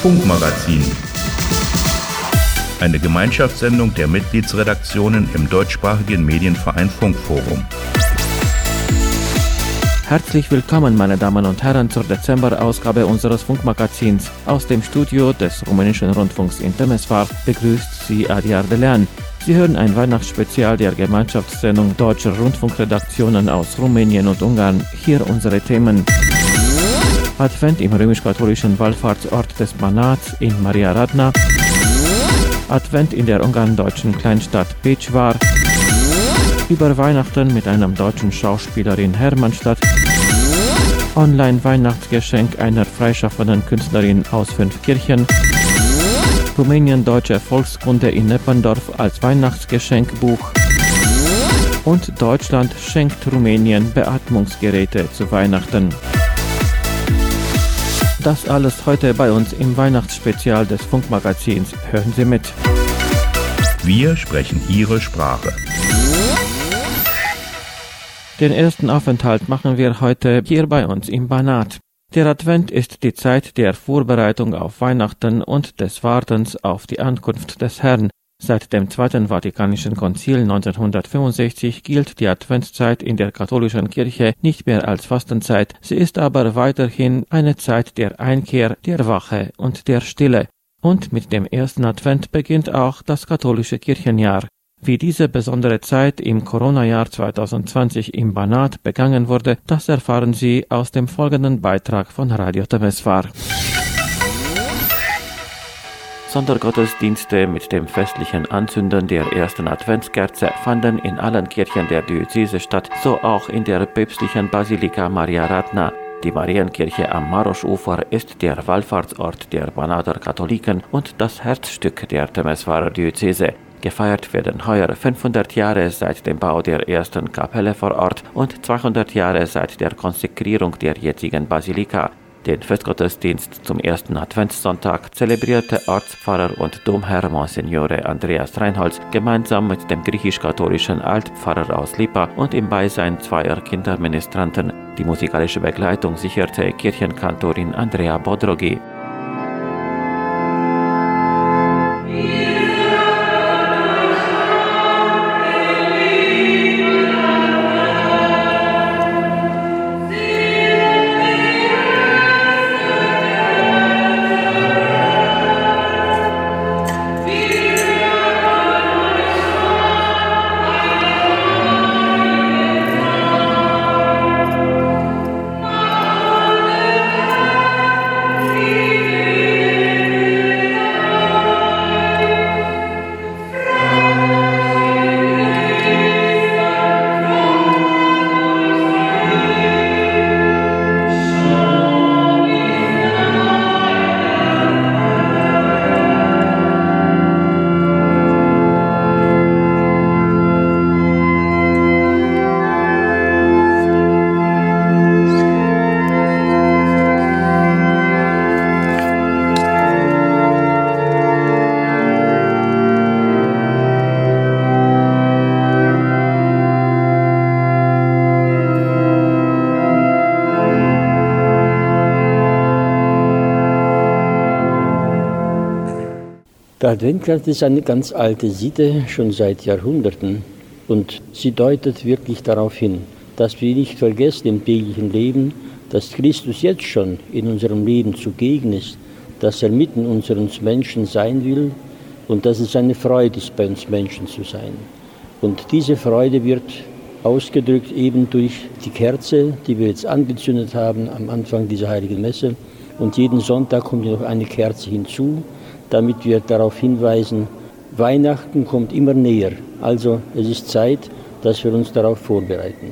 Funkmagazin. Eine Gemeinschaftssendung der Mitgliedsredaktionen im deutschsprachigen Medienverein Funkforum. Herzlich willkommen, meine Damen und Herren, zur Dezemberausgabe unseres Funkmagazins. Aus dem Studio des rumänischen Rundfunks in Temeswar begrüßt Sie Adjar Delean. Sie hören ein Weihnachtsspezial der Gemeinschaftssendung deutscher Rundfunkredaktionen aus Rumänien und Ungarn. Hier unsere Themen: Advent im römisch-katholischen Wallfahrtsort des Banats in Maria Radna, Advent in der ungarn-deutschen Kleinstadt Pécs, über Weihnachten mit einem deutschen Schauspieler in Hermannstadt, Online-Weihnachtsgeschenk einer freischaffenden Künstlerin aus 5 Kirchen, Rumänien deutsche Volkskunde in Neppendorf als Weihnachtsgeschenkbuch und Deutschland schenkt Rumänien Beatmungsgeräte zu Weihnachten. Das alles heute bei uns im Weihnachtsspezial des Funkmagazins. Hören Sie mit. Wir sprechen Ihre Sprache. Den ersten Aufenthalt machen wir heute hier bei uns im Banat. Der Advent ist die Zeit der Vorbereitung auf Weihnachten und des Wartens auf die Ankunft des Herrn. Seit dem Zweiten Vatikanischen Konzil 1965 gilt die Adventszeit in der katholischen Kirche nicht mehr als Fastenzeit, sie ist aber weiterhin eine Zeit der Einkehr, der Wache und der Stille. Und mit dem ersten Advent beginnt auch das katholische Kirchenjahr. Wie diese besondere Zeit im Corona-Jahr 2020 im Banat begangen wurde, das erfahren Sie aus dem folgenden Beitrag von Radio Temeswar. Sondergottesdienste mit dem festlichen Anzünden der ersten Adventskerze fanden in allen Kirchen der Diözese statt, so auch in der päpstlichen Basilika Maria Radna. Die Marienkirche am Marosufer ist der Wallfahrtsort der Banater Katholiken und das Herzstück der Temeswarer Diözese. Gefeiert werden heuer 500 Jahre seit dem Bau der ersten Kapelle vor Ort und 200 Jahre seit der Konsekrierung der jetzigen Basilika. Den Festgottesdienst zum ersten Adventssonntag zelebrierte Ortspfarrer und Domherr Monsignore Andreas Reinholz gemeinsam mit dem griechisch-katholischen Altpfarrer aus Lipa und im Beisein zweier Kinderministranten. Die musikalische Begleitung sicherte Kirchenkantorin Andrea Bodrogi. Der Adventkranz ist eine ganz alte Sitte, schon seit Jahrhunderten. Und sie deutet wirklich darauf hin, dass wir nicht vergessen im täglichen Leben, dass Christus jetzt schon in unserem Leben zugegen ist, dass er mitten unter uns Menschen sein will und dass es eine Freude ist, bei uns Menschen zu sein. Und diese Freude wird ausgedrückt eben durch die Kerze, die wir jetzt angezündet haben am Anfang dieser heiligen Messe. Und jeden Sonntag kommt noch eine Kerze hinzu, damit wir darauf hinweisen, Weihnachten kommt immer näher. Also es ist Zeit, dass wir uns darauf vorbereiten.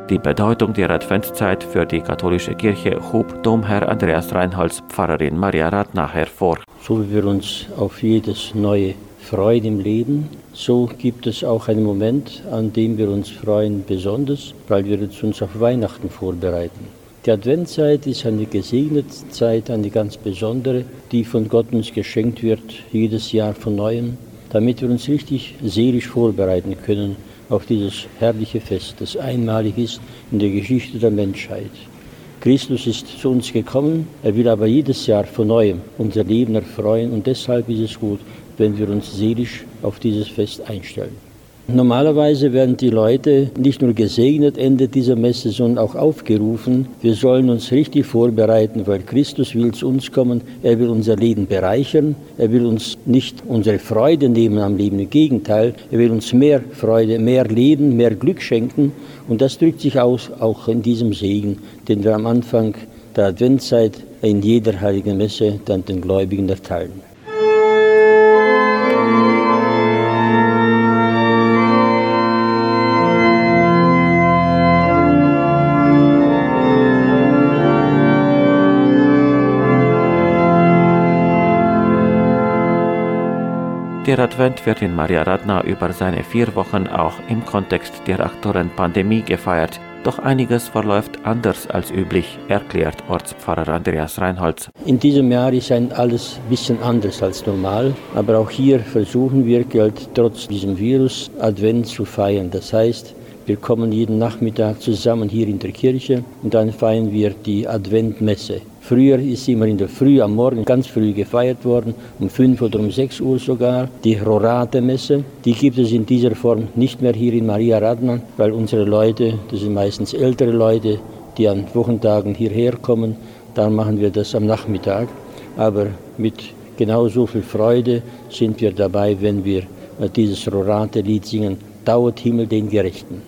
Die Bedeutung der Adventszeit für die katholische Kirche hob Domherr Andreas Reinholz Pfarrerin Maria Radner hervor. So wie wir uns auf jedes neue freuen im Leben, so gibt es auch einen Moment, an dem wir uns freuen besonders, weil wir uns auf Weihnachten vorbereiten. Die Adventszeit ist eine gesegnete Zeit, eine ganz besondere, die von Gott uns geschenkt wird, jedes Jahr von Neuem, damit wir uns richtig seelisch vorbereiten können auf dieses herrliche Fest, das einmalig ist in der Geschichte der Menschheit. Christus ist zu uns gekommen, er will aber jedes Jahr von Neuem unser Leben erfreuen und deshalb ist es gut, wenn wir uns seelisch auf dieses Fest einstellen. Normalerweise werden die Leute nicht nur gesegnet Ende dieser Messe, sondern auch aufgerufen. Wir sollen uns richtig vorbereiten, weil Christus will zu uns kommen. Er will unser Leben bereichern. Er will uns nicht unsere Freude nehmen am Leben. Im Gegenteil, er will uns mehr Freude, mehr Leben, mehr Glück schenken. Und das drückt sich aus, auch in diesem Segen, den wir am Anfang der Adventszeit in jeder heiligen Messe dann den Gläubigen erteilen. Der Advent wird in Maria Radna über seine 4 Wochen auch im Kontext der aktuellen Pandemie gefeiert. Doch einiges verläuft anders als üblich, erklärt Ortspfarrer Andreas Reinholz. In diesem Jahr ist alles ein bisschen anders als normal, aber auch hier versuchen wir, trotz diesem Virus, Advent zu feiern. Das heißt, wir kommen jeden Nachmittag zusammen hier in der Kirche und dann feiern wir die Adventmesse. Früher ist immer in der Früh, am Morgen ganz früh gefeiert worden, um 5 oder um 6 Uhr sogar. Die Rorate-Messe, die gibt es in dieser Form nicht mehr hier in Maria Radna, weil unsere Leute, das sind meistens ältere Leute, die an Wochentagen hierher kommen, dann machen wir das am Nachmittag. Aber mit genauso viel Freude sind wir dabei, wenn wir dieses Rorate-Lied singen, Dauert Himmel den Gerechten.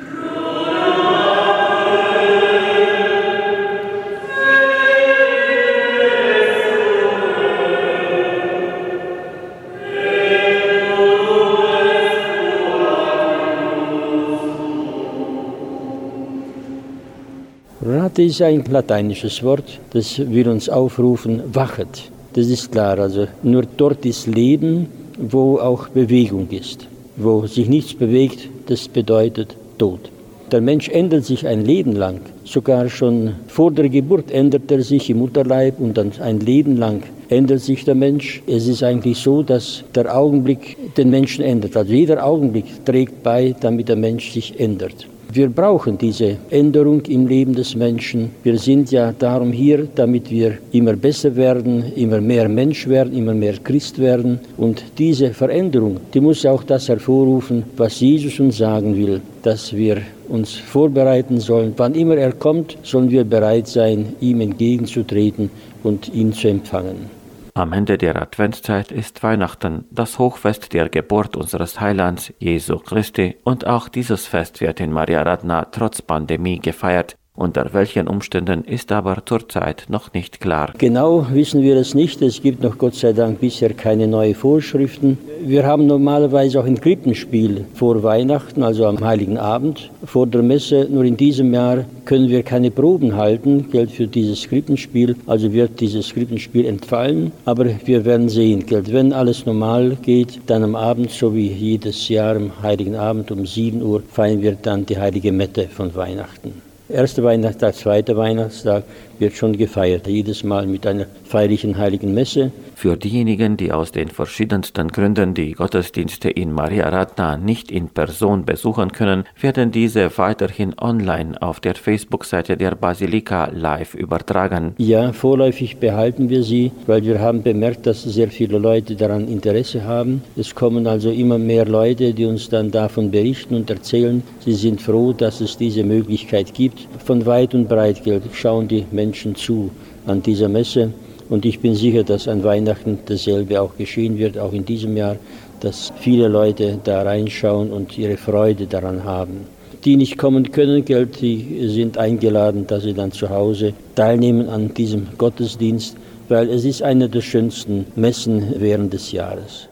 Rorate ist ein lateinisches Wort, das will uns aufrufen, wachet. Das ist klar, also nur dort ist Leben, wo auch Bewegung ist. Wo sich nichts bewegt, das bedeutet Tod. Der Mensch ändert sich ein Leben lang. Sogar schon vor der Geburt ändert er sich im Mutterleib und dann ein Leben lang ändert sich der Mensch. Es ist eigentlich so, dass der Augenblick den Menschen ändert. Also jeder Augenblick trägt bei, damit der Mensch sich ändert. Wir brauchen diese Änderung im Leben des Menschen. Wir sind ja darum hier, damit wir immer besser werden, immer mehr Mensch werden, immer mehr Christ werden. Und diese Veränderung, die muss auch das hervorrufen, was Jesus uns sagen will, dass wir uns vorbereiten sollen. Wann immer er kommt, sollen wir bereit sein, ihm entgegenzutreten und ihn zu empfangen. Am Ende der Adventszeit ist Weihnachten, das Hochfest der Geburt unseres Heilands Jesu Christi, und auch dieses Fest wird in Maria Radna trotz Pandemie gefeiert. Unter welchen Umständen ist aber zurzeit noch nicht klar. Genau wissen wir es nicht. Es gibt noch Gott sei Dank bisher keine neuen Vorschriften. Wir haben normalerweise auch ein Krippenspiel vor Weihnachten, also am Heiligen Abend, vor der Messe. Nur in diesem Jahr können wir keine Proben halten, für dieses Krippenspiel. Also wird dieses Krippenspiel entfallen. Aber wir werden sehen, wenn alles normal geht, dann am Abend, so wie jedes Jahr am Heiligen Abend um 7 Uhr, feiern wir dann die heilige Mette von Weihnachten. Erster Weihnachtstag, zweiter Weihnachtstag wird schon gefeiert, jedes Mal mit einer feierlichen heiligen Messe. Für diejenigen, die aus den verschiedensten Gründen die Gottesdienste in Maria Radna nicht in Person besuchen können, werden diese weiterhin online auf der Facebook-Seite der Basilika live übertragen. Ja, vorläufig behalten wir sie, weil wir haben bemerkt, dass sehr viele Leute daran Interesse haben. Es kommen also immer mehr Leute, die uns dann davon berichten und erzählen. Sie sind froh, dass es diese Möglichkeit gibt. Von weit und breit schauen die Menschen zu an dieser Messe. Und ich bin sicher, dass an Weihnachten dasselbe auch geschehen wird, auch in diesem Jahr, dass viele Leute da reinschauen und ihre Freude daran haben. Die nicht kommen können, die sind eingeladen, dass sie dann zu Hause teilnehmen an diesem Gottesdienst, weil es ist eine der schönsten Messen während des Jahres.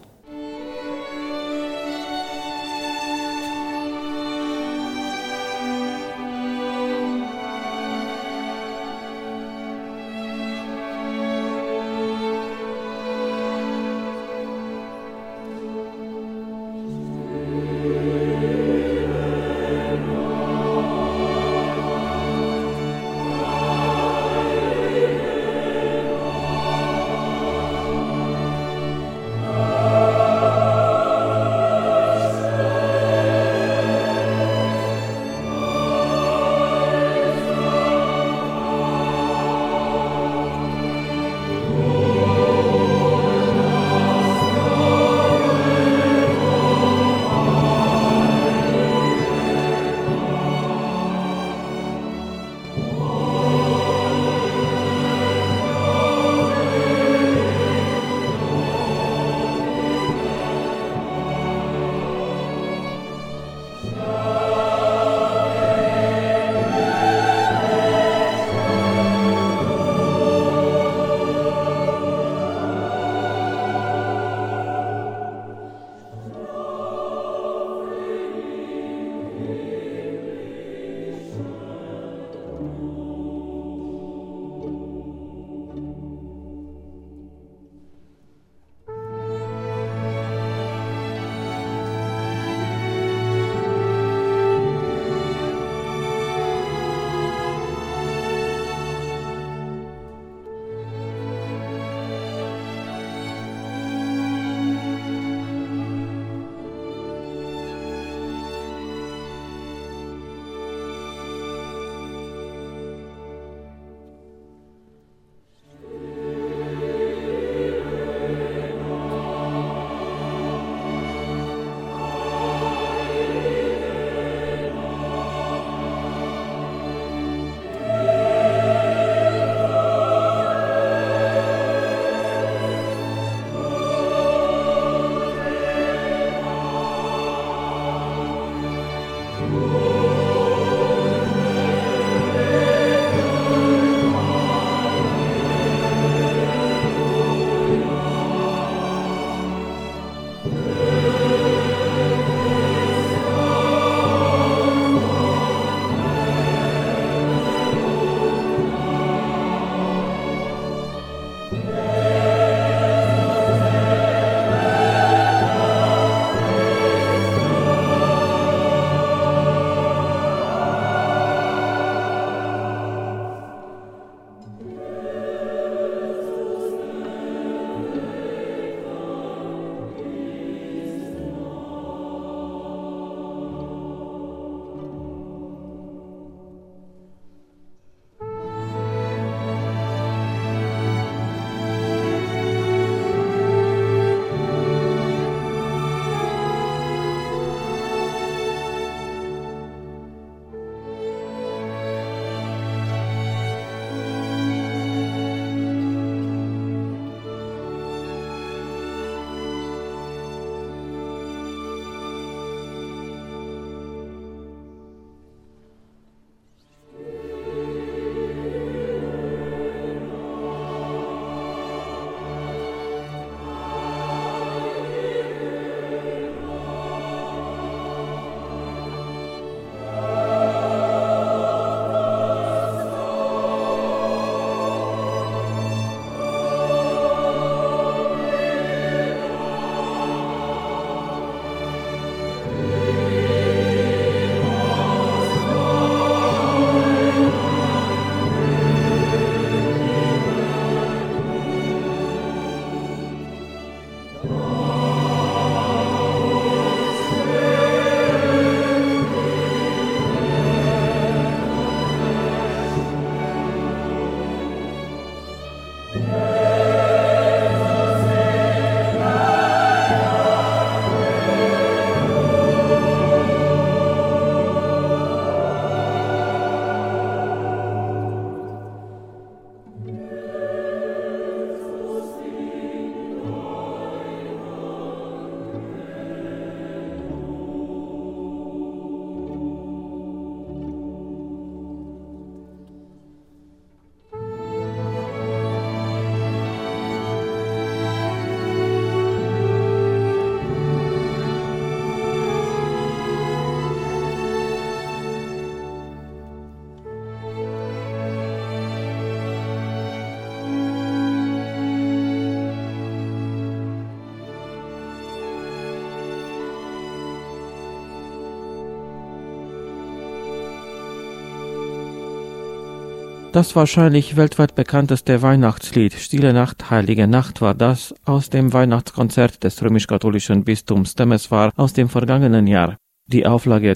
Das wahrscheinlich weltweit bekannteste Weihnachtslied Stille Nacht, Heilige Nacht war das aus dem Weihnachtskonzert des römisch-katholischen Bistums Temeswar aus dem vergangenen Jahr. Die Auflage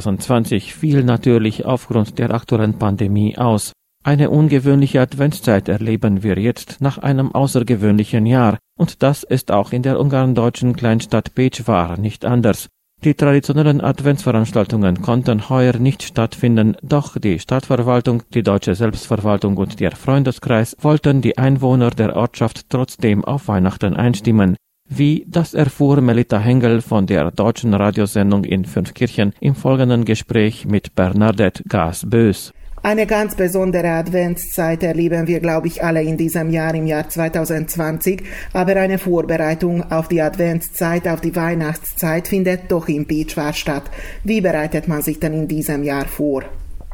2020 fiel natürlich aufgrund der aktuellen Pandemie aus. Eine ungewöhnliche Adventszeit erleben wir jetzt nach einem außergewöhnlichen Jahr, und das ist auch in der ungarn-deutschen Kleinstadt Pécsvár nicht anders. Die traditionellen Adventsveranstaltungen konnten heuer nicht stattfinden, doch die Stadtverwaltung, die Deutsche Selbstverwaltung und der Freundeskreis wollten die Einwohner der Ortschaft trotzdem auf Weihnachten einstimmen. Wie, das erfuhr Melita Hengel von der deutschen Radiosendung in Fünfkirchen im folgenden Gespräch mit Bernadette Gaas-Bös. Eine ganz besondere Adventszeit erleben wir, glaube ich, alle in diesem Jahr, im Jahr 2020. Aber eine Vorbereitung auf die Adventszeit, auf die Weihnachtszeit findet doch in Pécsvár statt. Wie bereitet man sich denn in diesem Jahr vor?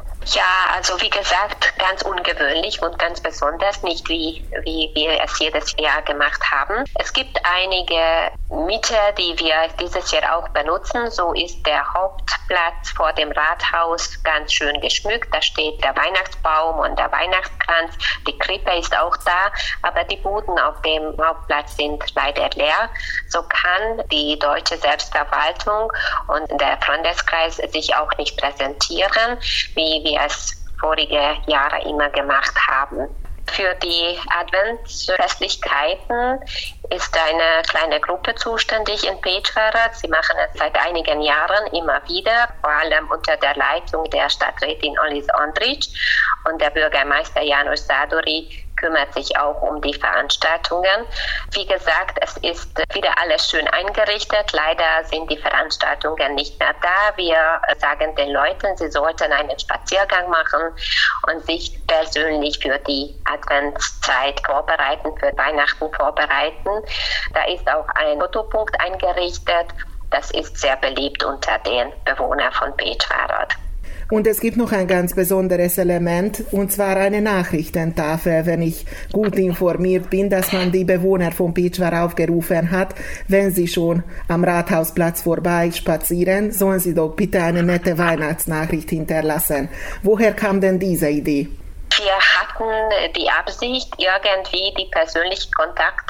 Ja, also wie gesagt, ganz ungewöhnlich und ganz besonders, nicht wie wir es jedes Jahr gemacht haben. Es gibt einige Mittel, die wir dieses Jahr auch benutzen. So ist der Hauptplatz vor dem Rathaus ganz schön geschmückt. Da steht der Weihnachtsbaum und der Weihnachtskranz. Die Krippe ist auch da, aber die Buden auf dem Hauptplatz sind leider leer. So kann die deutsche Selbstverwaltung und der Freundeskreis sich auch nicht präsentieren, wie wir es vorige Jahre immer gemacht haben. Für die Adventsfestlichkeiten ist eine kleine Gruppe zuständig in Pécsvár. Sie machen es seit einigen Jahren immer wieder, vor allem unter der Leitung der Stadträtin Alice Andrić, und der Bürgermeister János Zádori kümmert sich auch um die Veranstaltungen. Wie gesagt, es ist wieder alles schön eingerichtet. Leider sind die Veranstaltungen nicht mehr da. Wir sagen den Leuten, sie sollten einen Spaziergang machen und sich persönlich für die Adventszeit vorbereiten, für Weihnachten vorbereiten. Da ist auch ein Fotopunkt eingerichtet. Das ist sehr beliebt unter den Bewohnern von Pécsvár. Und es gibt noch ein ganz besonderes Element, und zwar eine Nachrichtentafel, wenn ich gut informiert bin, dass man die Bewohner von Pičvar aufgerufen hat, wenn sie schon am Rathausplatz vorbei spazieren, sollen sie doch bitte eine nette Weihnachtsnachricht hinterlassen. Woher kam denn diese Idee? Wir hatten die Absicht, irgendwie die persönlichen Kontakte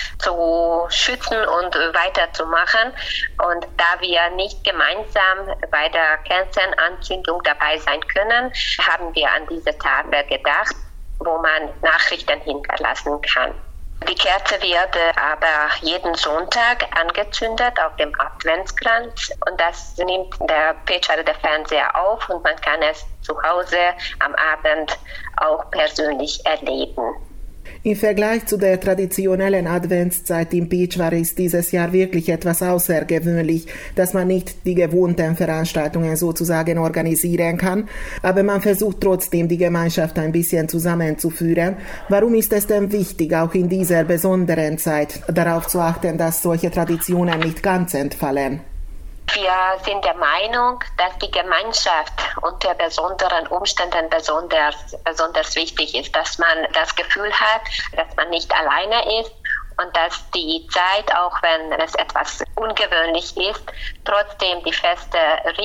zu schützen und weiterzumachen. Und da wir nicht gemeinsam bei der Kerzenanzündung dabei sein können, haben wir an diese Tafel gedacht, wo man Nachrichten hinterlassen kann. Die Kerze wird aber jeden Sonntag angezündet auf dem Adventskranz und das nimmt der Pičvarer Fernseher auf und man kann es zu Hause am Abend auch persönlich erleben. Im Vergleich zu der traditionellen Adventszeit in Pičvar ist dieses Jahr wirklich etwas außergewöhnlich, dass man nicht die gewohnten Veranstaltungen sozusagen organisieren kann, aber man versucht trotzdem, die Gemeinschaft ein bisschen zusammenzuführen. Warum ist es denn wichtig, auch in dieser besonderen Zeit darauf zu achten, dass solche Traditionen nicht ganz entfallen? Wir sind der Meinung, dass die Gemeinschaft unter besonderen Umständen besonders wichtig ist, dass man das Gefühl hat, dass man nicht alleine ist und dass die Zeit, auch wenn es etwas ungewöhnlich ist, trotzdem die festen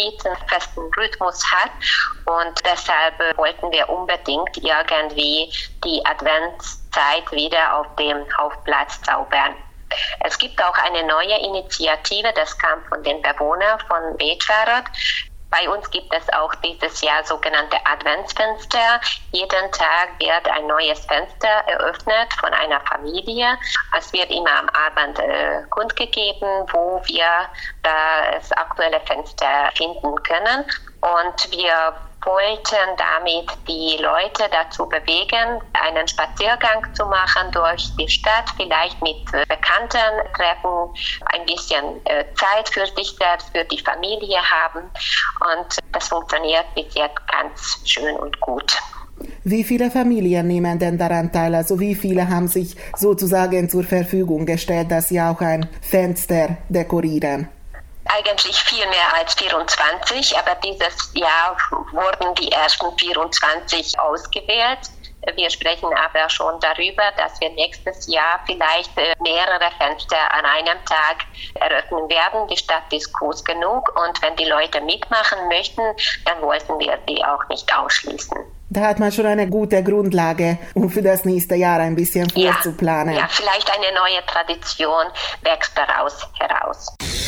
Rhythmus hat. Und deshalb wollten wir unbedingt irgendwie die Adventszeit wieder auf dem Hauptplatz zaubern. Es gibt auch eine neue Initiative, das kam von den Bewohnern von Pičvar. Bei uns gibt es auch dieses Jahr sogenannte Adventsfenster. Jeden Tag wird ein neues Fenster eröffnet von einer Familie. Es wird immer am Abend kundgegeben, wo wir das aktuelle Fenster finden können. Und wir wollten damit die Leute dazu bewegen, einen Spaziergang zu machen durch die Stadt, vielleicht mit Bekannten treffen, ein bisschen Zeit für sich selbst, für die Familie haben. Und das funktioniert bis jetzt ganz schön und gut. Wie viele Familien nehmen denn daran teil? Also wie viele haben sich sozusagen zur Verfügung gestellt, dass sie auch ein Fenster dekorieren? Eigentlich viel mehr als 24, aber dieses Jahr wurden die ersten 24 ausgewählt. Wir sprechen aber schon darüber, dass wir nächstes Jahr vielleicht mehrere Fenster an einem Tag eröffnen werden. Die Stadt ist groß genug und wenn die Leute mitmachen möchten, dann wollten wir die auch nicht ausschließen. Da hat man schon eine gute Grundlage, um für das nächste Jahr ein bisschen vorzuplanen. Ja, vielleicht eine neue Tradition wächst daraus heraus.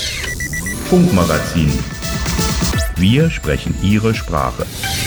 Funkmagazin. Wir sprechen Ihre Sprache.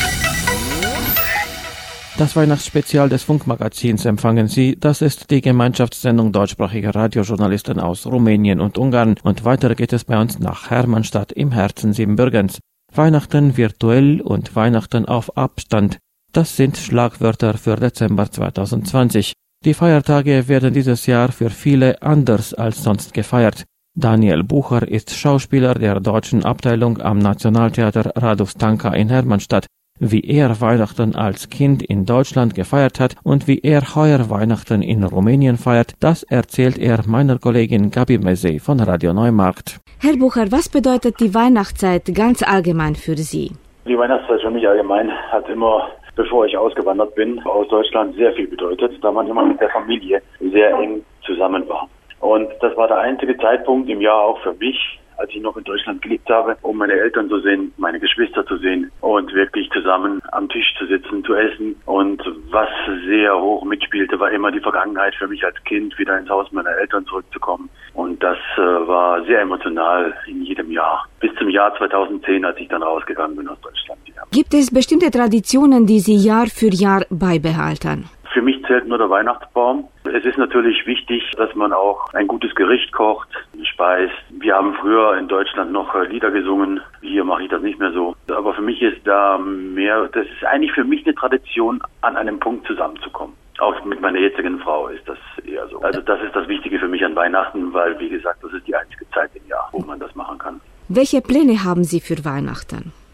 Das Weihnachtsspezial des Funkmagazins empfangen Sie. Das ist die Gemeinschaftssendung deutschsprachiger Radiojournalisten aus Rumänien und Ungarn. Und weiter geht es bei uns nach Hermannstadt im Herzen Siebenbürgens. Weihnachten virtuell und Weihnachten auf Abstand. Das sind Schlagwörter für Dezember 2020. Die Feiertage werden dieses Jahr für viele anders als sonst gefeiert. Daniel Bucher ist Schauspieler der deutschen Abteilung am Nationaltheater Radu Stanka in Hermannstadt. Wie er Weihnachten als Kind in Deutschland gefeiert hat und wie er heuer Weihnachten in Rumänien feiert, das erzählt er meiner Kollegin Gabi Mezey von Radio Neumarkt. Herr Bucher, was bedeutet die Weihnachtszeit ganz allgemein für Sie? Die Weihnachtszeit für mich allgemein hat immer, bevor ich ausgewandert bin, aus Deutschland sehr viel bedeutet, da man immer mit der Familie sehr eng zusammen war. Und das war der einzige Zeitpunkt im Jahr auch für mich, als ich noch in Deutschland gelebt habe, um meine Eltern zu sehen, meine Geschwister zu sehen und wirklich zusammen am Tisch zu sitzen, zu essen. Und was sehr hoch mitspielte, war immer die Vergangenheit für mich als Kind, wieder ins Haus meiner Eltern zurückzukommen. Und das war sehr emotional in jedem Jahr. Bis zum Jahr 2010, als ich dann rausgegangen bin aus Deutschland. Ja. Gibt es bestimmte Traditionen, die Sie Jahr für Jahr beibehalten? Für mich zählt nur der Weihnachtsbaum. Es ist natürlich wichtig, dass man auch ein gutes Gericht kocht, speist. Wir haben früher in Deutschland noch Lieder gesungen. Hier mache ich das nicht mehr so. Aber für mich ist da mehr, das ist eigentlich für mich eine Tradition, an einem Punkt zusammenzukommen. Auch mit meiner jetzigen Frau ist das eher so. Also das ist das Wichtige für mich an Weihnachten, weil, wie gesagt, das ist die einzige Zeit im Jahr, wo man das machen kann. Welche Pläne haben Sie für Weihnachten? Für dieses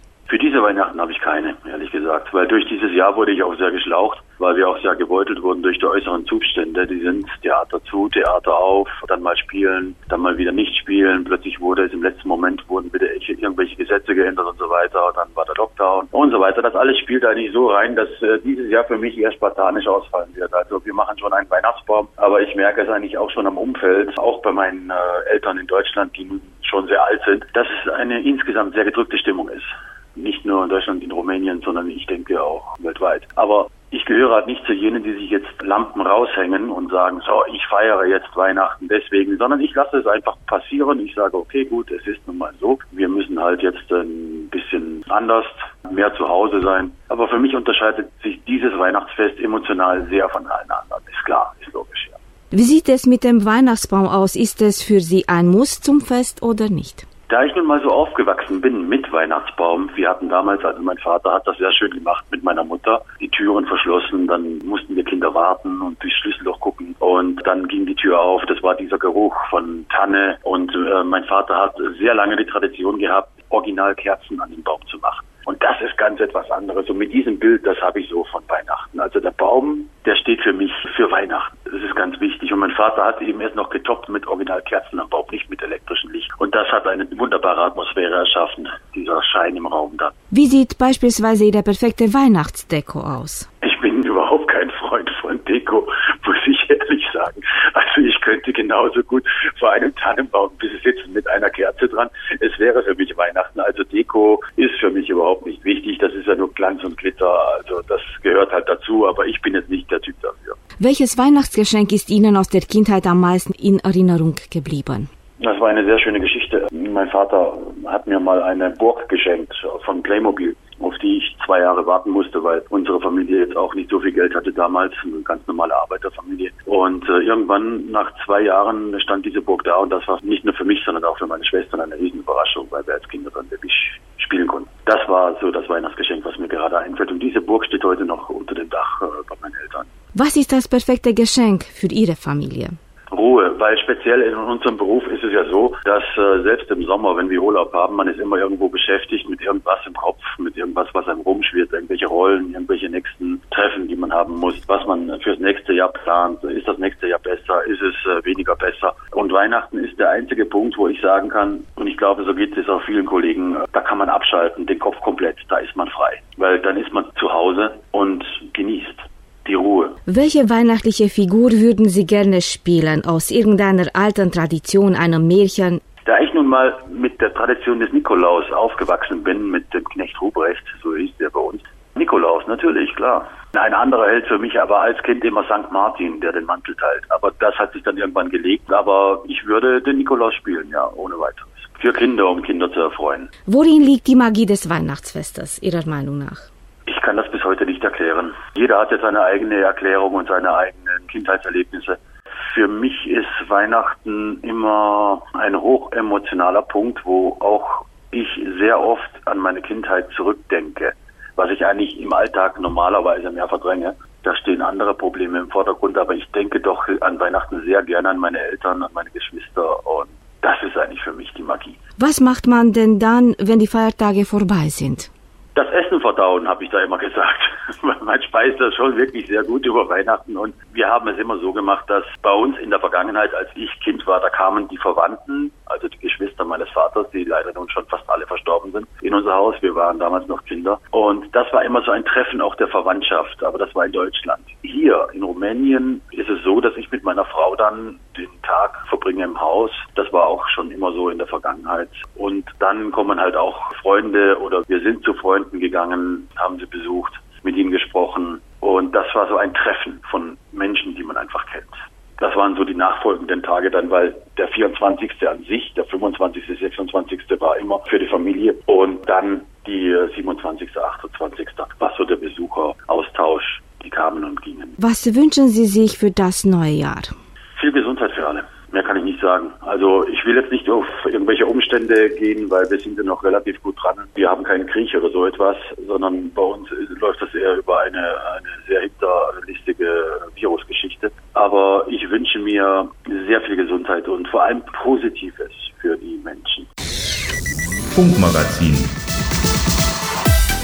Diese Weihnachten habe ich keine, ehrlich gesagt, weil durch dieses Jahr wurde ich auch sehr geschlaucht, weil wir auch sehr gebeutelt wurden durch die äußeren Zustände. Die sind Theater zu, Theater auf, dann mal spielen, dann mal wieder nicht spielen. Plötzlich wurde es im letzten Moment, wurden bitte irgendwelche Gesetze geändert und so weiter. Dann war der Lockdown und so weiter. Das alles spielt eigentlich so rein, dass dieses Jahr für mich eher spartanisch ausfallen wird. Also wir machen schon einen Weihnachtsbaum, aber ich merke es eigentlich auch schon am Umfeld, auch bei meinen Eltern in Deutschland, die schon sehr alt sind, dass es eine insgesamt sehr gedrückte Stimmung ist. Nicht nur in Deutschland, in Rumänien, sondern ich denke auch weltweit. Aber ich gehöre halt nicht zu jenen, die sich jetzt Lampen raushängen und sagen, so, ich feiere jetzt Weihnachten deswegen, sondern ich lasse es einfach passieren. Ich sage, okay, gut, es ist nun mal so. Wir müssen halt jetzt ein bisschen anders, mehr zu Hause sein. Aber für mich unterscheidet sich dieses Weihnachtsfest emotional sehr von allen anderen. Ist klar, ist logisch, ja. Wie sieht es mit dem Weihnachtsbaum aus? Ist es für Sie ein Muss zum Fest oder nicht? Da ich nun mal so aufgewachsen bin mit Weihnachtsbaum, wir hatten damals, also mein Vater hat das sehr schön gemacht mit meiner Mutter, die Türen verschlossen, dann mussten wir Kinder warten und durchs Schlüsselloch gucken und dann ging die Tür auf, das war dieser Geruch von Tanne und mein Vater hat sehr lange die Tradition gehabt, Originalkerzen an den Baum zu machen. Und das ist ganz etwas anderes. Und mit diesem Bild, das habe ich so von Weihnachten. Also der Baum, der steht für mich für Weihnachten. Das ist ganz wichtig. Und mein Vater hat eben erst noch getoppt mit Originalkerzen am Baum, nicht mit elektrischem Licht. Und das hat eine wunderbare Atmosphäre erschaffen, dieser Schein im Raum da. Wie sieht beispielsweise Ihre perfekte Weihnachtsdeko aus? Ich bin überhaupt kein Freund von Deko, muss ich ehrlich sagen. Also ich könnte genauso gut vor einem Tannenbaum sitzen mit einer Kerze dran. Es wäre für mich Weihnachten. Also Deko ist für mich überhaupt nicht wichtig. Das ist ja nur Glanz und Glitter. Also das gehört halt dazu. Aber ich bin jetzt nicht der Typ dafür. Welches Weihnachtsgeschenk ist Ihnen aus der Kindheit am meisten in Erinnerung geblieben? Das war eine sehr schöne Geschichte. Mein Vater hat mir mal eine Burg geschenkt von Playmobil, auf die ich 2 Jahre warten musste, weil unsere Familie jetzt auch nicht so viel Geld hatte damals, eine ganz normale Arbeiterfamilie. Und irgendwann nach 2 Jahren stand diese Burg da und das war nicht nur für mich, sondern auch für meine Schwestern eine Riesenüberraschung, weil wir als Kinder dann wirklich spielen konnten. Das war so das Weihnachtsgeschenk, was mir gerade einfällt. Und diese Burg steht heute noch unter dem Dach bei meinen Eltern. Was ist das perfekte Geschenk für Ihre Familie? Ruhe, weil speziell in unserem Beruf ist es ja so, dass selbst im Sommer, wenn wir Urlaub haben, man ist immer irgendwo beschäftigt mit irgendwas im Kopf, mit irgendwas, was einem rumschwirrt, irgendwelche Rollen, irgendwelche nächsten Treffen, die man haben muss, was man fürs nächste Jahr plant. Ist das nächste Jahr besser? Ist es weniger besser? Und Weihnachten ist der einzige Punkt, wo ich sagen kann, und ich glaube, so geht es auch vielen Kollegen, da kann man abschalten, den Kopf komplett, da ist man frei. Weil dann ist man zu Hause und genießt die Ruhe. Welche weihnachtliche Figur würden Sie gerne spielen, aus irgendeiner alten Tradition, einem Märchen? Da ich nun mal mit der Tradition des Nikolaus aufgewachsen bin, mit dem Knecht Ruprecht, so hieß der bei uns. Nikolaus, natürlich, klar. Ein anderer Held für mich aber als Kind immer St. Martin, der den Mantel teilt. Aber das hat sich dann irgendwann gelegt. Aber ich würde den Nikolaus spielen, ja, ohne weiteres. Für Kinder, um Kinder zu erfreuen. Worin liegt die Magie des Weihnachtsfestes, Ihrer Meinung nach? Ich kann das bis heute nicht erklären. Jeder hat jetzt seine eigene Erklärung und seine eigenen Kindheitserlebnisse. Für mich ist Weihnachten immer ein hochemotionaler Punkt, wo auch ich sehr oft an meine Kindheit zurückdenke, was ich eigentlich im Alltag normalerweise mehr verdränge. Da stehen andere Probleme im Vordergrund, aber ich denke doch an Weihnachten sehr gerne an meine Eltern, an meine Geschwister und das ist eigentlich für mich die Magie. Was macht man denn dann, wenn die Feiertage vorbei sind? Das Essen verdauen, habe ich da immer gesagt. Man speist das schon wirklich sehr gut über Weihnachten und wir haben es immer so gemacht, dass bei uns in der Vergangenheit, als ich Kind war, da kamen die Verwandten, also die Geschwister meines Vaters, die leider nun schon fast alle verstorben sind, in unser Haus. Wir waren damals noch Kinder und das war immer so ein Treffen auch der Verwandtschaft, aber das war in Deutschland. Hier in Rumänien ist es so, dass ich mit meiner Frau dann den Tag verbringe im Haus. Das war auch schon immer so in der Vergangenheit. Und dann kommen halt auch Freunde oder wir sind zu Freunden gegangen, haben sie besucht, mit ihnen gesprochen. Und das war so ein Treffen von Menschen, die man einfach kennt. Das waren so die nachfolgenden Tage dann, weil der 24. an sich, der 25., 26. war immer für die Familie. Und dann die 27., 28. war so der Besucheraustausch. Die kamen und gingen. Was wünschen Sie sich für das neue Jahr? Viel Gesundheit für alle. Mehr kann ich nicht sagen. Also ich will jetzt nicht auf irgendwelche Umstände gehen, weil wir sind ja noch relativ gut dran. Wir haben keinen Krieg oder so etwas, sondern bei uns läuft das eher über eine sehr hinterlistige Virusgeschichte. Aber ich wünsche mir sehr viel Gesundheit und vor allem Positives für die Menschen. Funkmagazin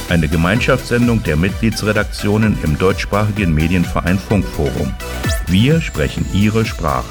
Eine Gemeinschaftssendung der Mitgliedsredaktionen im deutschsprachigen Medienverein Funkforum. Wir sprechen Ihre Sprache.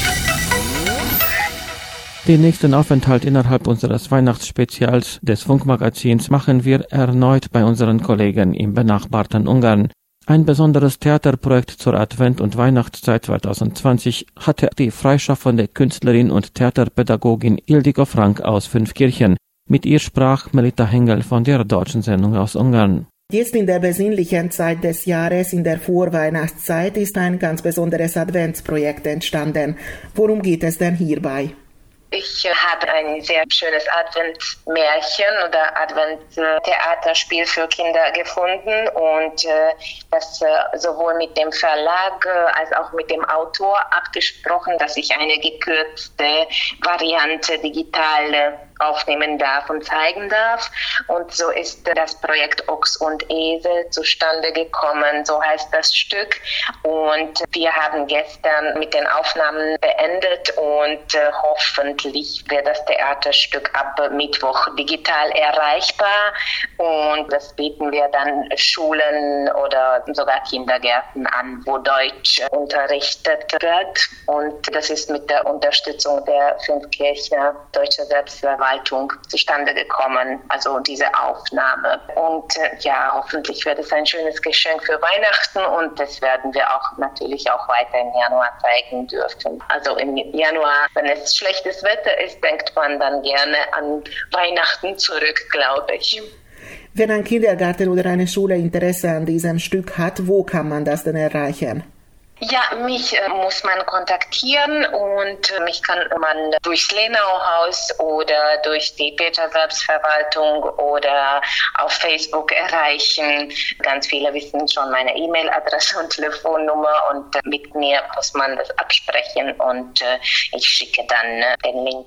Den nächsten Aufenthalt innerhalb unseres Weihnachtsspezials des Funkmagazins machen wir erneut bei unseren Kollegen im benachbarten Ungarn. Ein besonderes Theaterprojekt zur Advent- und Weihnachtszeit 2020 hatte die freischaffende Künstlerin und Theaterpädagogin Ildiko Frank aus Fünfkirchen. Mit ihr sprach Melita Hengel von der deutschen Sendung aus Ungarn. Jetzt in der besinnlichen Zeit des Jahres, in der Vorweihnachtszeit, ist ein ganz besonderes Adventsprojekt entstanden. Worum geht es denn hierbei? Ich habe ein sehr schönes Adventsmärchen oder Adventstheaterspiel für Kinder gefunden und das sowohl mit dem Verlag als auch mit dem Autor abgesprochen, dass ich eine gekürzte Variante digital aufnehmen darf und zeigen darf. Und so ist das Projekt Ochs und Esel zustande gekommen, so heißt das Stück. Und wir haben gestern mit den Aufnahmen beendet und hoffentlich wird das Theaterstück ab Mittwoch digital erreichbar. Und das bieten wir dann Schulen oder sogar Kindergärten an, wo Deutsch unterrichtet wird. Und das ist mit der Unterstützung der Fünfkircher Deutscher Selbstverwaltung zustande gekommen, also diese Aufnahme. Und hoffentlich wird es ein schönes Geschenk für Weihnachten und das werden wir auch natürlich auch weiter im Januar zeigen dürfen. Also im Januar, wenn es schlechtes Wetter ist, denkt man dann gerne an Weihnachten zurück, glaube ich. Wenn ein Kindergarten oder eine Schule Interesse an diesem Stück hat, wo kann man das denn erreichen? Ja, mich muss man kontaktieren und mich kann man durchs Lenauhaus oder durch die Peter Selbstverwaltung oder auf Facebook erreichen. Ganz viele wissen schon meine E-Mail-Adresse und Telefonnummer und mit mir muss man das absprechen und ich schicke dann den Link.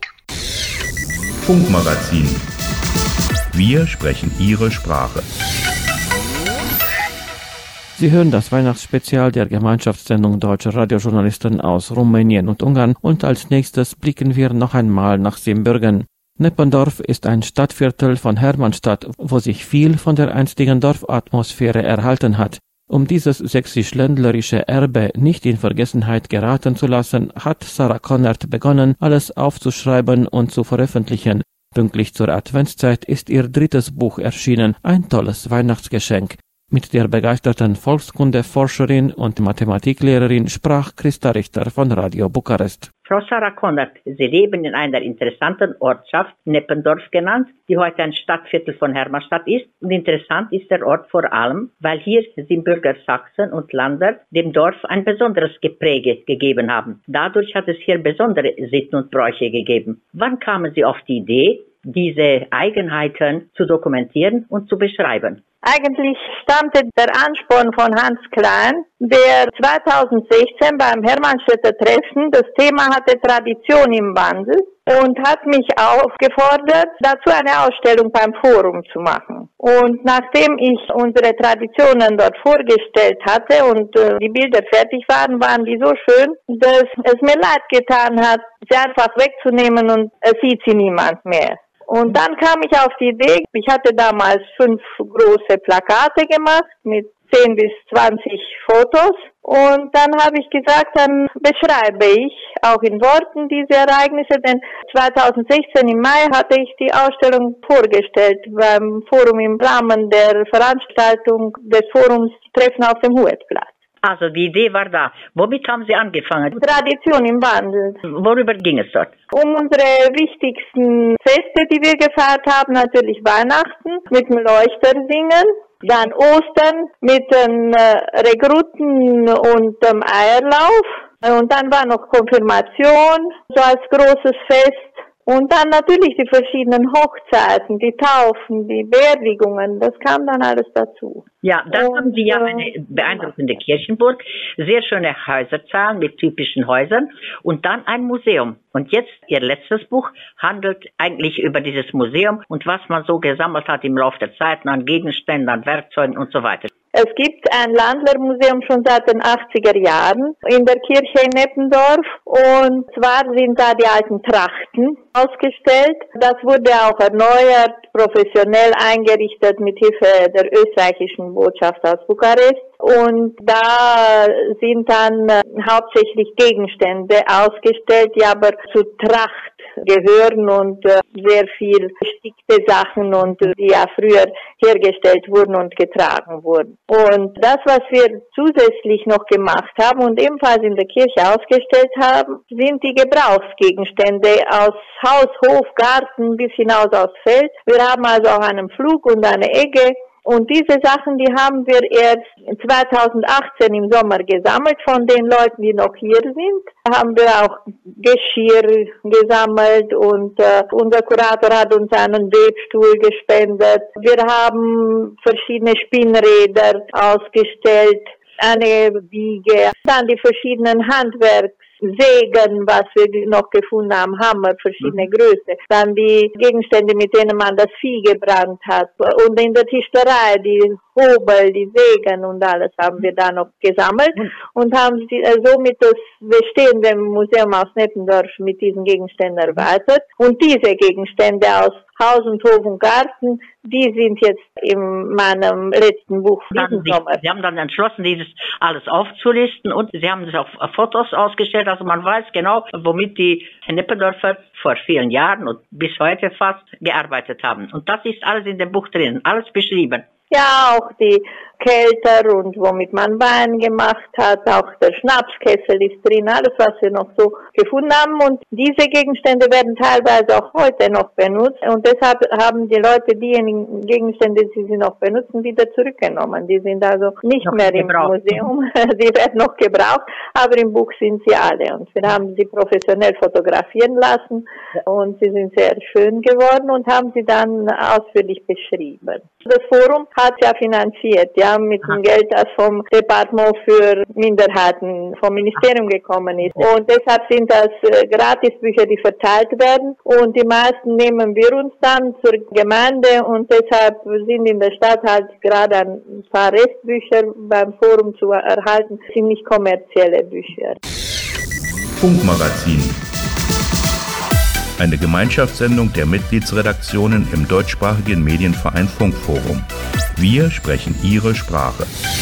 Funkmagazin. Wir sprechen Ihre Sprache. Sie hören das Weihnachtsspezial der Gemeinschaftssendung deutscher Radiojournalisten aus Rumänien und Ungarn und als nächstes blicken wir noch einmal nach Siebenbürgen. Neppendorf ist ein Stadtviertel von Hermannstadt, wo sich viel von der einstigen Dorfatmosphäre erhalten hat. Um dieses sächsisch-ländlerische Erbe nicht in Vergessenheit geraten zu lassen, hat Sarah Connert begonnen, alles aufzuschreiben und zu veröffentlichen. Pünktlich zur Adventszeit ist ihr drittes Buch erschienen, ein tolles Weihnachtsgeschenk. Mit der begeisterten Volkskundeforscherin und Mathematiklehrerin sprach Christa Richter von Radio Bukarest. Frau Sarah Connert, Sie leben in einer interessanten Ortschaft, Neppendorf genannt, die heute ein Stadtviertel von Hermannstadt ist. Und interessant ist der Ort vor allem, weil hier Siebenbürger Sachsen und Landert dem Dorf ein besonderes Gepräge gegeben haben. Dadurch hat es hier besondere Sitten und Bräuche gegeben. Wann kamen Sie auf die Idee, diese Eigenheiten zu dokumentieren und zu beschreiben? Eigentlich stammte der Ansporn von Hans Klein, der 2016 beim Hermannstädter Treffen das Thema hatte Tradition im Wandel und hat mich aufgefordert, dazu eine Ausstellung beim Forum zu machen. Und nachdem ich unsere Traditionen dort vorgestellt hatte und die Bilder fertig waren, waren die so schön, dass es mir leid getan hat, sie einfach wegzunehmen und es sieht sie niemand mehr. Und dann kam ich auf die Idee, ich hatte damals 5 große Plakate gemacht mit 10 bis 20 Fotos und dann habe ich gesagt, dann beschreibe ich auch in Worten diese Ereignisse, denn 2016 im Mai hatte ich die Ausstellung vorgestellt beim Forum im Rahmen der Veranstaltung des Forums Treffen auf dem Huetplatz. Also die Idee war da. Womit haben Sie angefangen? Tradition im Wandel. Worüber ging es dort? Um unsere wichtigsten Feste, die wir gefeiert haben, natürlich Weihnachten mit dem Leuchtersingen, dann Ostern mit den Rekruten und dem Eierlauf und dann war noch Konfirmation, so als großes Fest. Und dann natürlich die verschiedenen Hochzeiten, die Taufen, die Beerdigungen, das kam dann alles dazu. Ja, dann haben Sie ja eine beeindruckende Kirchenburg, sehr schöne Häuserzahlen mit typischen Häusern und dann ein Museum. Und jetzt Ihr letztes Buch handelt eigentlich über dieses Museum und was man so gesammelt hat im Laufe der Zeiten an Gegenständen, an Werkzeugen und so weiter. Es gibt ein Landlermuseum schon seit den 80er Jahren in der Kirche in Neppendorf und zwar sind da die alten Trachten ausgestellt. Das wurde auch erneuert, professionell eingerichtet mit Hilfe der österreichischen Botschaft aus Bukarest. Und da sind dann hauptsächlich Gegenstände ausgestellt, die aber zu Tracht gehören und sehr viel gestickte Sachen und die ja früher hergestellt wurden und getragen wurden. Und das, was wir zusätzlich noch gemacht haben und ebenfalls in der Kirche ausgestellt haben, sind die Gebrauchsgegenstände aus Haus, Hof, Garten bis hinaus aufs Feld. Wir haben also auch einen Pflug und eine Egge. Und diese Sachen, die haben wir erst 2018 im Sommer gesammelt von den Leuten, die noch hier sind. Da haben wir auch Geschirr gesammelt und unser Kurator hat uns einen Webstuhl gespendet. Wir haben verschiedene Spinnräder ausgestellt, eine Wiege, dann die verschiedenen Handwerkssägen, was wir noch gefunden haben, Hammer, verschiedene Größe. Dann die Gegenstände, mit denen man das Vieh gebrannt hat. Und in der Tischlerei, die Hobel, die Sägen und alles haben wir da noch gesammelt und haben somit das bestehende Museum aus Neppendorf mit diesen Gegenständen erweitert. Und diese Gegenstände aus Haus und Hof und Garten, die sind jetzt in meinem letzten Buch diesen Sommer. Sie haben dann entschlossen, dieses alles aufzulisten und Sie haben das auf Fotos ausgestellt, also man weiß genau, womit die Neppendorfer vor vielen Jahren und bis heute fast gearbeitet haben. Und das ist alles in dem Buch drin, alles beschrieben. Ja, auch die Kelter und womit man Wein gemacht hat, auch der Schnapskessel ist drin, alles was wir noch so gefunden haben und diese Gegenstände werden teilweise auch heute noch benutzt und deshalb haben die Leute diejenigen Gegenstände, die sie noch benutzen, wieder zurückgenommen. Die sind also nicht noch mehr im Museum, die werden noch gebraucht, aber im Buch sind sie alle und wir haben sie professionell fotografieren lassen und sie sind sehr schön geworden und haben sie dann ausführlich beschrieben. Das Forum hat ja finanziert, ja, mit dem Geld, das vom Departement für Minderheiten vom Ministerium gekommen ist. Und deshalb sind das Gratisbücher, die verteilt werden. Und die meisten nehmen wir uns dann zur Gemeinde und deshalb sind in der Stadt halt gerade ein paar Restbücher beim Forum zu erhalten, sind nicht kommerzielle Bücher. Funkmagazin. Eine Gemeinschaftssendung der Mitgliedsredaktionen im deutschsprachigen Medienverein Funkforum. Wir sprechen Ihre Sprache.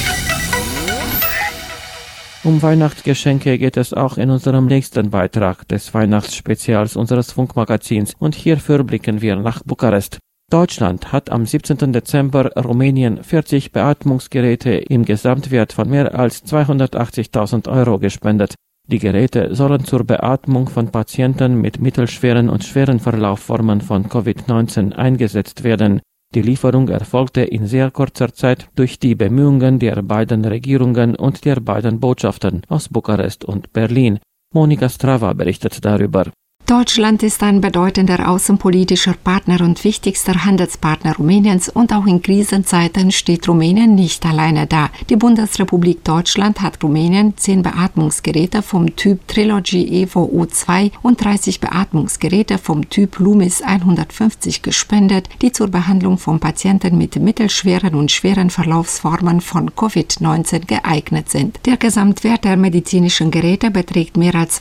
Um Weihnachtsgeschenke geht es auch in unserem nächsten Beitrag des Weihnachtsspezials unseres Funkmagazins und hierfür blicken wir nach Bukarest. Deutschland hat am 17. Dezember Rumänien 40 Beatmungsgeräte im Gesamtwert von mehr als 280.000 Euro gespendet. Die Geräte sollen zur Beatmung von Patienten mit mittelschweren und schweren Verlaufformen von Covid-19 eingesetzt werden. Die Lieferung erfolgte in sehr kurzer Zeit durch die Bemühungen der beiden Regierungen und der beiden Botschaften aus Bukarest und Berlin. Monika Strava berichtet darüber. Deutschland ist ein bedeutender außenpolitischer Partner und wichtigster Handelspartner Rumäniens und auch in Krisenzeiten steht Rumänien nicht alleine da. Die Bundesrepublik Deutschland hat Rumänien 10 Beatmungsgeräte vom Typ Trilogy Evo O2 und 30 Beatmungsgeräte vom Typ Lumis 150 gespendet, die zur Behandlung von Patienten mit mittelschweren und schweren Verlaufsformen von Covid-19 geeignet sind. Der Gesamtwert der medizinischen Geräte beträgt mehr als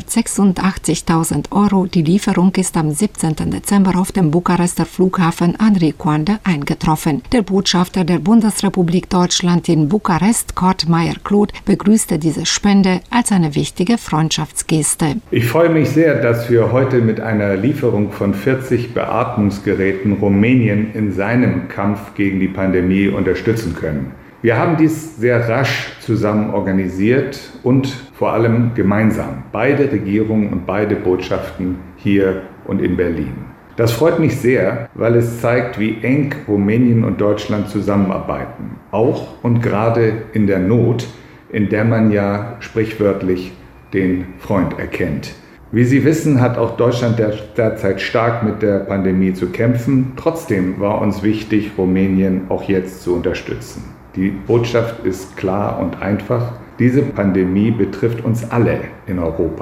286.000 Euro. Die Lieferung ist am 17. Dezember auf dem Bukarester Flughafen Henri Coandă eingetroffen. Der Botschafter der Bundesrepublik Deutschland in Bukarest, Kurt Meyer-Kloth, begrüßte diese Spende als eine wichtige Freundschaftsgeste. Ich freue mich sehr, dass wir heute mit einer Lieferung von 40 Beatmungsgeräten Rumänien in seinem Kampf gegen die Pandemie unterstützen können. Wir haben dies sehr rasch zusammen organisiert und vor allem gemeinsam. Beide Regierungen und beide Botschaften hier und in Berlin. Das freut mich sehr, weil es zeigt, wie eng Rumänien und Deutschland zusammenarbeiten. Auch und gerade in der Not, in der man ja sprichwörtlich den Freund erkennt. Wie Sie wissen, hat auch Deutschland derzeit stark mit der Pandemie zu kämpfen. Trotzdem war uns wichtig, Rumänien auch jetzt zu unterstützen. Die Botschaft ist klar und einfach. Diese Pandemie betrifft uns alle in Europa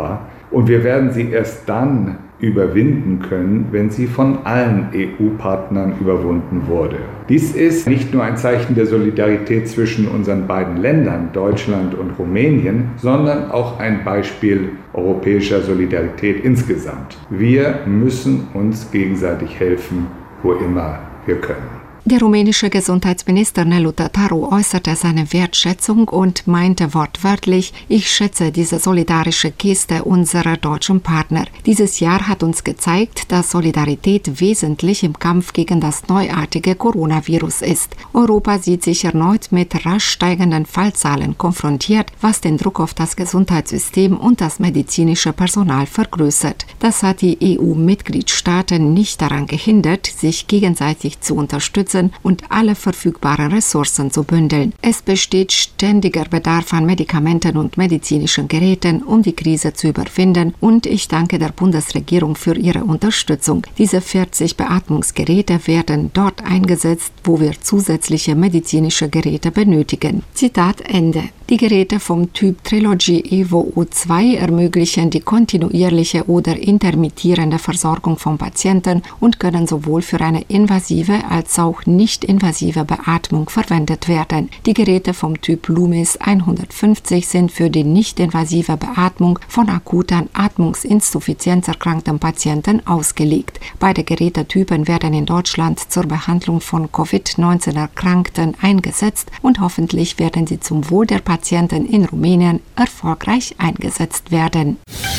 Und wir werden sie erst dann überwinden können, wenn sie von allen EU-Partnern überwunden wurde. Dies ist nicht nur ein Zeichen der Solidarität zwischen unseren beiden Ländern, Deutschland und Rumänien, sondern auch ein Beispiel europäischer Solidarität insgesamt. Wir müssen uns gegenseitig helfen, wo immer wir können. Der rumänische Gesundheitsminister Nelu Tătaru äußerte seine Wertschätzung und meinte wortwörtlich: Ich schätze diese solidarische Geste unserer deutschen Partner. Dieses Jahr hat uns gezeigt, dass Solidarität wesentlich im Kampf gegen das neuartige Coronavirus ist. Europa sieht sich erneut mit rasch steigenden Fallzahlen konfrontiert, was den Druck auf das Gesundheitssystem und das medizinische Personal vergrößert. Das hat die EU-Mitgliedstaaten nicht daran gehindert, sich gegenseitig zu unterstützen und alle verfügbaren Ressourcen zu bündeln. Es besteht ständiger Bedarf an Medikamenten und medizinischen Geräten, um die Krise zu überwinden, und ich danke der Bundesregierung für ihre Unterstützung. Diese 40 Beatmungsgeräte werden dort eingesetzt, wo wir zusätzliche medizinische Geräte benötigen. Zitat Ende. Die Geräte vom Typ Trilogy Evo O2 ermöglichen die kontinuierliche oder intermittierende Versorgung von Patienten und können sowohl für eine invasive als auch nicht-invasive Beatmung verwendet werden. Die Geräte vom Typ Lumis 150 sind für die nicht-invasive Beatmung von akut an Atmungsinsuffizienz erkrankten Patienten ausgelegt. Beide Gerätetypen werden in Deutschland zur Behandlung von Covid-19-Erkrankten eingesetzt und hoffentlich werden sie zum Wohl der Patienten in Rumänien erfolgreich eingesetzt werden.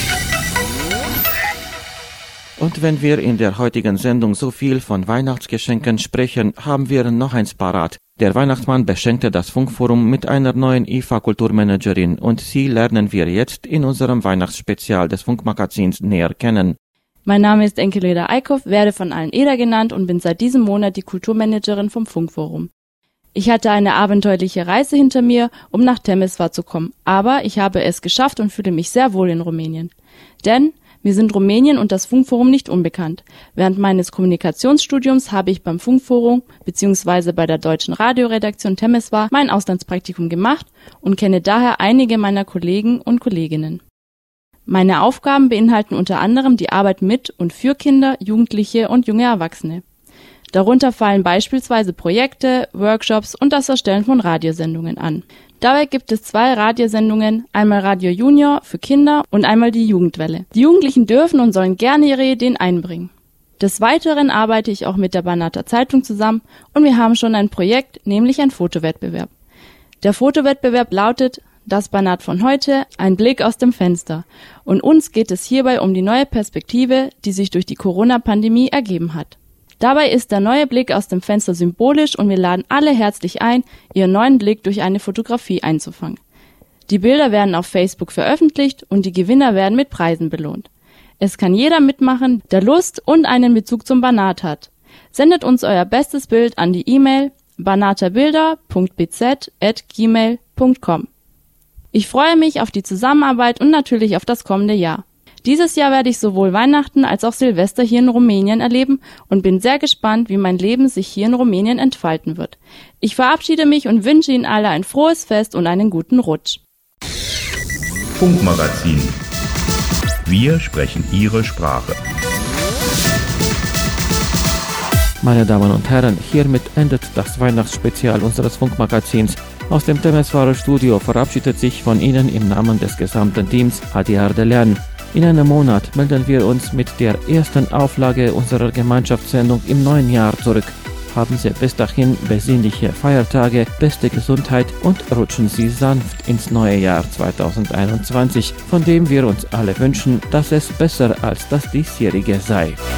Und wenn wir in der heutigen Sendung so viel von Weihnachtsgeschenken sprechen, haben wir noch eins parat. Der Weihnachtsmann beschenkte das Funkforum mit einer neuen IFA-Kulturmanagerin und sie lernen wir jetzt in unserem Weihnachtsspezial des Funkmagazins näher kennen. Mein Name ist Enkeleda Eickhoff, werde von allen Eda genannt und bin seit diesem Monat die Kulturmanagerin vom Funkforum. Ich hatte eine abenteuerliche Reise hinter mir, um nach Temeswar zu kommen, aber ich habe es geschafft und fühle mich sehr wohl in Rumänien. Denn mir sind Rumänien und das Funkforum nicht unbekannt. Während meines Kommunikationsstudiums habe ich beim Funkforum bzw. bei der deutschen Radioredaktion Temeswar mein Auslandspraktikum gemacht und kenne daher einige meiner Kollegen und Kolleginnen. Meine Aufgaben beinhalten unter anderem die Arbeit mit und für Kinder, Jugendliche und junge Erwachsene. Darunter fallen beispielsweise Projekte, Workshops und das Erstellen von Radiosendungen an. Dabei gibt es 2 Radiosendungen, einmal Radio Junior für Kinder und einmal die Jugendwelle. Die Jugendlichen dürfen und sollen gerne ihre Ideen einbringen. Des Weiteren arbeite ich auch mit der Banater Zeitung zusammen und wir haben schon ein Projekt, nämlich ein Fotowettbewerb. Der Fotowettbewerb lautet Das Banat von heute, ein Blick aus dem Fenster. Und uns geht es hierbei um die neue Perspektive, die sich durch die Corona-Pandemie ergeben hat. Dabei ist der neue Blick aus dem Fenster symbolisch und wir laden alle herzlich ein, ihren neuen Blick durch eine Fotografie einzufangen. Die Bilder werden auf Facebook veröffentlicht und die Gewinner werden mit Preisen belohnt. Es kann jeder mitmachen, der Lust und einen Bezug zum Banat hat. Sendet uns euer bestes Bild an die E-Mail banaterbilder.bz@gmail.com. Ich freue mich auf die Zusammenarbeit und natürlich auf das kommende Jahr. Dieses Jahr werde ich sowohl Weihnachten als auch Silvester hier in Rumänien erleben und bin sehr gespannt, wie mein Leben sich hier in Rumänien entfalten wird. Ich verabschiede mich und wünsche Ihnen alle ein frohes Fest und einen guten Rutsch. Funkmagazin. Wir sprechen Ihre Sprache. Meine Damen und Herren, hiermit endet das Weihnachtsspezial unseres Funkmagazins. Aus dem Temeswarer Studio verabschiedet sich von Ihnen im Namen des gesamten Teams Adi Ardelyan. In einem Monat melden wir uns mit der ersten Auflage unserer Gemeinschaftssendung im neuen Jahr zurück. Haben Sie bis dahin besinnliche Feiertage, beste Gesundheit und rutschen Sie sanft ins neue Jahr 2021, von dem wir uns alle wünschen, dass es besser als das diesjährige sei.